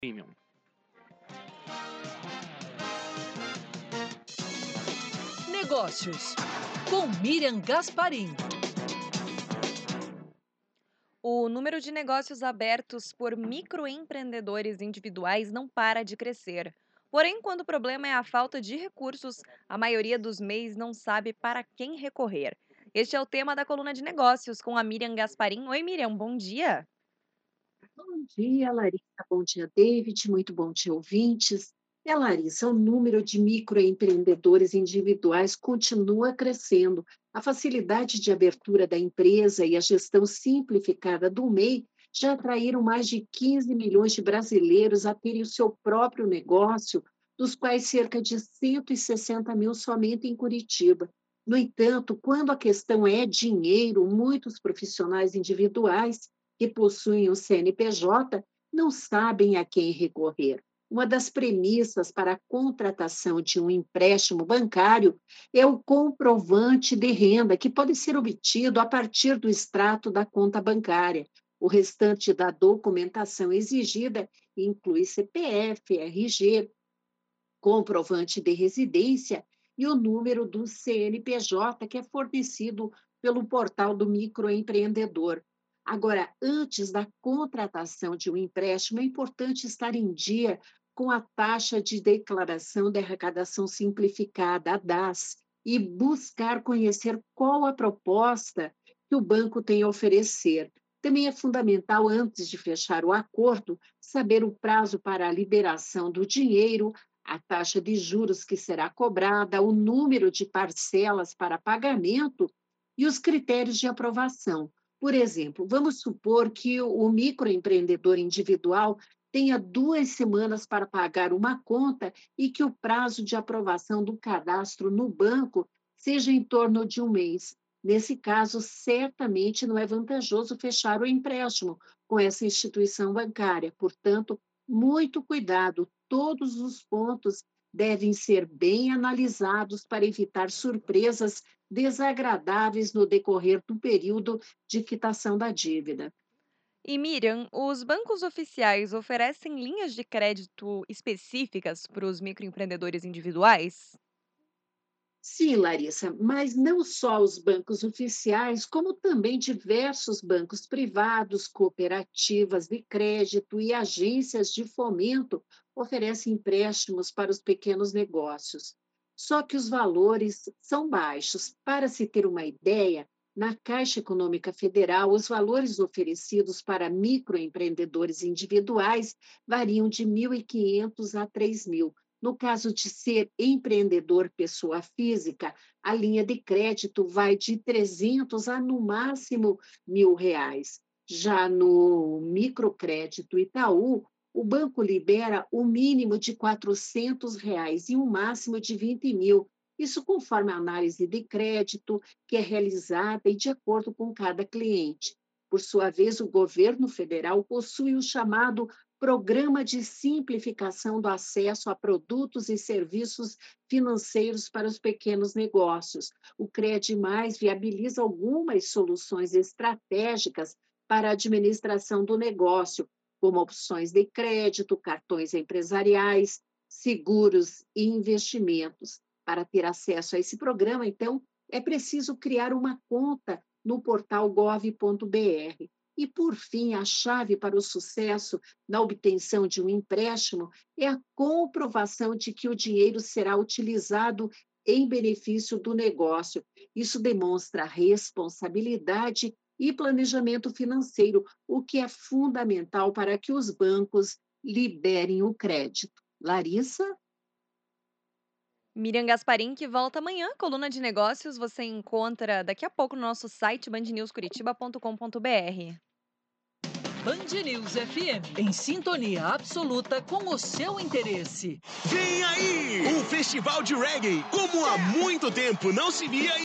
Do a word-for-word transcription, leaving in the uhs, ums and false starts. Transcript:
Premium. Negócios, com Miriam Gasparim. O número de negócios abertos por microempreendedores individuais não para de crescer. Porém, quando o problema é a falta de recursos, a maioria dos M E Is não sabe para quem recorrer. Este é o tema da coluna de negócios com a Miriam Gasparim. Oi, Miriam, bom dia. Bom dia, Larissa. Bom dia, David. Muito bom dia, ouvintes. É, Larissa, o número de microempreendedores individuais continua crescendo. A facilidade de abertura da empresa e a gestão simplificada do M E I já atraíram mais de quinze milhões de brasileiros a terem o seu próprio negócio, dos quais cerca de cento e sessenta mil somente em Curitiba. No entanto, quando a questão é dinheiro, muitos profissionais individuais que possuem o C N P J não sabem a quem recorrer. Uma das premissas para a contratação de um empréstimo bancário é o comprovante de renda, que pode ser obtido a partir do extrato da conta bancária. O restante da documentação exigida inclui C P F, R G, comprovante de residência e o número do C N P J, que é fornecido pelo portal do microempreendedor. Agora, antes da contratação de um empréstimo, é importante estar em dia com a taxa de declaração de arrecadação simplificada, a D A S, e buscar conhecer qual a proposta que o banco tem a oferecer. Também é fundamental, antes de fechar o acordo, saber o prazo para a liberação do dinheiro, a taxa de juros que será cobrada, o número de parcelas para pagamento e os critérios de aprovação. Por exemplo, vamos supor que o microempreendedor individual tenha duas semanas para pagar uma conta e que o prazo de aprovação do cadastro no banco seja em torno de um mês. Nesse caso, certamente não é vantajoso fechar o empréstimo com essa instituição bancária. Portanto, muito cuidado, todos os pontos devem ser bem analisados para evitar surpresas desagradáveis no decorrer do período de quitação da dívida. E Miriam, os bancos oficiais oferecem linhas de crédito específicas para os microempreendedores individuais? Sim, Larissa, mas não só os bancos oficiais, como também diversos bancos privados, cooperativas de crédito e agências de fomento oferecem empréstimos para os pequenos negócios. Só que os valores são baixos. Para se ter uma ideia, na Caixa Econômica Federal, os valores oferecidos para microempreendedores individuais variam de mil e quinhentos a três mil. No caso de ser empreendedor pessoa física, a linha de crédito vai de trezentos a, no máximo, mil reais. Já no microcrédito Itaú, o banco libera o mínimo de quatrocentos reais e o máximo de vinte mil. Isso conforme a análise de crédito que é realizada e de acordo com cada cliente. Por sua vez, o governo federal possui o chamado Programa de Simplificação do Acesso a Produtos e Serviços Financeiros para os Pequenos Negócios. O Cred Mais viabiliza algumas soluções estratégicas para a administração do negócio, como opções de crédito, cartões empresariais, seguros e investimentos. Para ter acesso a esse programa, então, é preciso criar uma conta no portal gov ponto br. E, por fim, a chave para o sucesso na obtenção de um empréstimo é a comprovação de que o dinheiro será utilizado em benefício do negócio. Isso demonstra responsabilidade e planejamento financeiro, o que é fundamental para que os bancos liberem o crédito. Larissa? Miriam Gasparim, que volta amanhã. Coluna de negócios você encontra daqui a pouco no nosso site band news curitiba ponto com ponto br. Band News F M, em sintonia absoluta com o seu interesse. Vem aí! Um festival de reggae como há muito tempo não se via.